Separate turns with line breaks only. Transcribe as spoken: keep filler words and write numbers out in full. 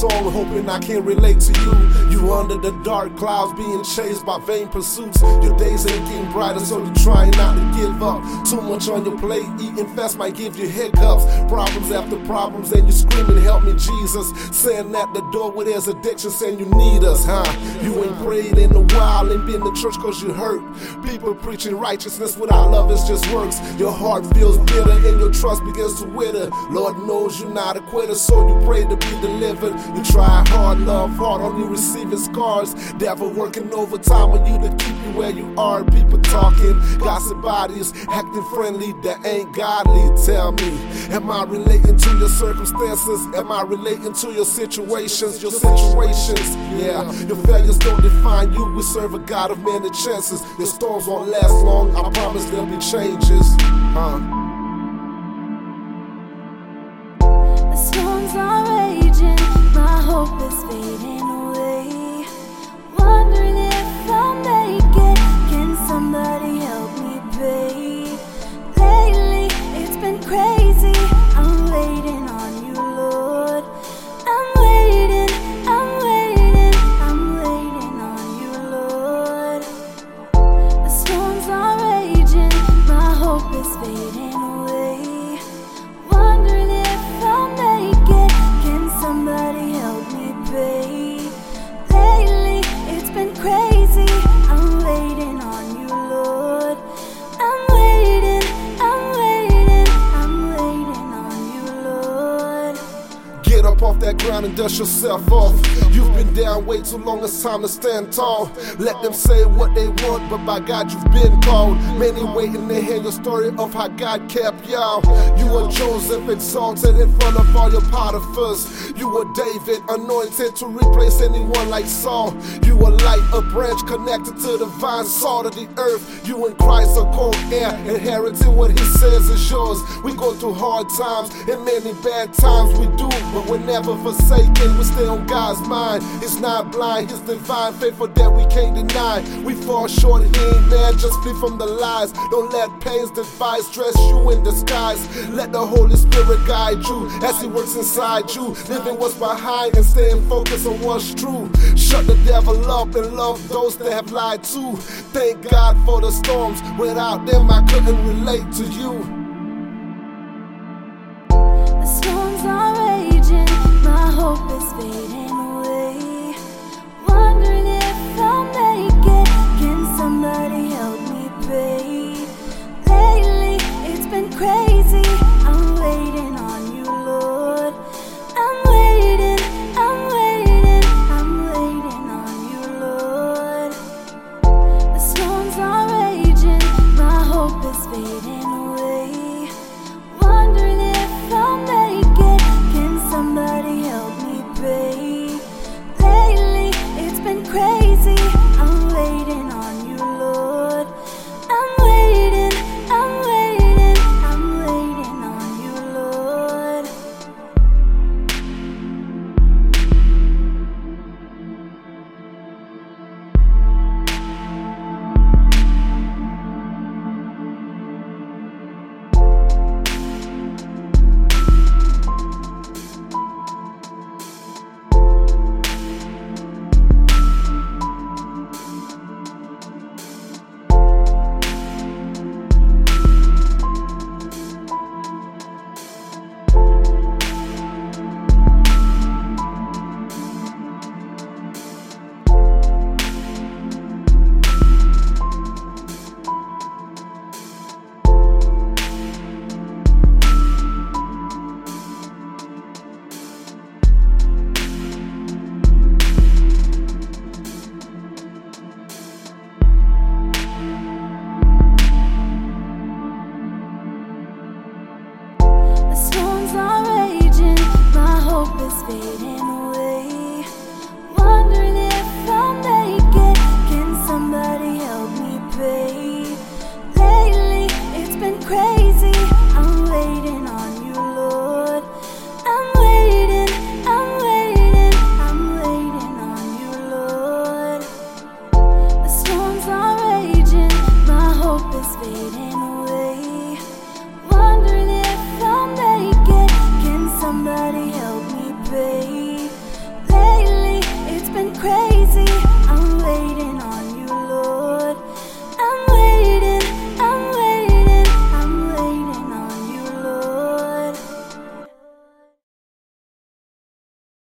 song hoping I can relate to you. You under the dark clouds being chased by vain pursuits. Your days ain't getting brighter, so you're trying not to give up. Too much on your plate, eating fast might give you hiccups. Problems after problems, and you're screaming, help me Jesus. Saying at the door where there's addiction, saying you need us, huh? You ain't prayed in a while, ain't been to church cause you hurt. People preaching righteousness without love, it's just works. Your heart feels bitter and your trust begins to wither. Lord knows you're not a quitter, so you pray to be delivered. You try hard, love hard, only receiving scars. Devil working overtime on you to keep you where you are. People talking, gossip bodies, acting friendly, that ain't godly. Tell me, am I relating to your circumstances? Am I relating to your situations? Your situations, yeah. Your failures don't define you. We serve a God of many chances. Your storms won't last long, I promise there'll be changes, huh?
The storms are raging, my hope is fading away. Wondering if I'll make it, can somebody help me pray? Lately, it's been crazy, I'm waiting on you, Lord. I'm waiting, I'm waiting, I'm waiting on you, Lord. The storms are raging, my hope is fading away. Wondering if I'll make it, can somebody help me pray? Lately, it's been crazy, I'm waiting on you, Lord. I'm waiting, I'm waiting, I'm waiting on you, Lord.
Get up off that ground and dust yourself off. You've been down way too long, it's time to stand tall. Let them say what they want, but by God you've been called. Many waiting to hear your story of how God kept y'all. You were Joseph, exalted in front of all your Potiphar's. You were David, anointed to replace anyone like Saul. You were light, a branch connected to the vine, salt of the earth. You in Christ are cold air, inheriting what he says is yours. We go through hard times and many bad times we do, but we're never forsaken. We stay on God's mind. It's not blind, it's divine, faithful that we can't deny. We fall short, he ain't mad, just flee from the lies. Don't let pains devise, dress you in disguise. Let the Holy Spirit guide you as he works inside you, living what's behind and staying focused on what's true. Shut the devil up and love those that have lied too. Thank God for the storms, without them I couldn't relate to you.
The storms are raging, my hope is fading away. Wondering if I'll make it, can somebody help me pray? Lately, it's been crazy, I'm waiting on you, Lord. I'm waiting, I'm waiting, I'm waiting on you, Lord. The storms are raging, my hope is fading away. Wondering if I'll make it, can somebody help me pray? Lately, it's been crazy, I'm waiting on you, Lord. I'm waiting, I'm waiting, I'm waiting on you, Lord. The storms are raging, my hope is fading away.